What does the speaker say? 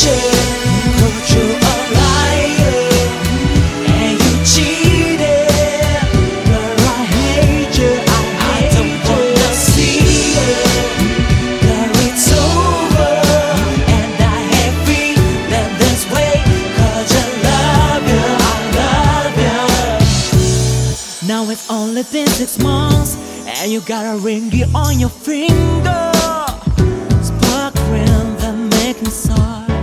you, 'cause you're a liar and you cheated. Girl, I hate you, I don't wanna see you. Girl, it's over, and I ain't feeling this way, 'cause I love you, I love you. Now it's only been 6 months, and you got a ring on your finger.